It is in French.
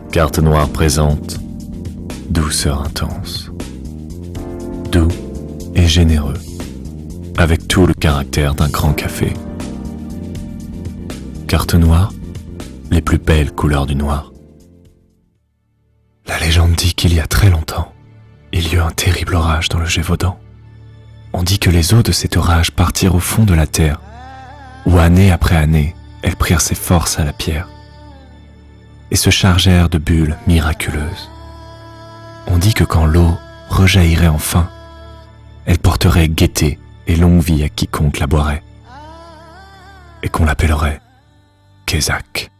Carte Noire présente Douceur intense. Doux et généreux, avec tout le caractère d'un grand café. Carte Noire, les plus belles couleurs du noir. La légende dit qu'il y a très longtemps, il y eut un terrible orage dans le Gévaudan. On dit que les eaux de cet orage partirent au fond de la terre, où année après année, elles prirent ses forces à la pierre, et se chargèrent de bulles miraculeuses. On dit que quand l'eau rejaillirait enfin, elle porterait gaieté et longue vie à quiconque la boirait, et qu'on l'appellerait Kézak.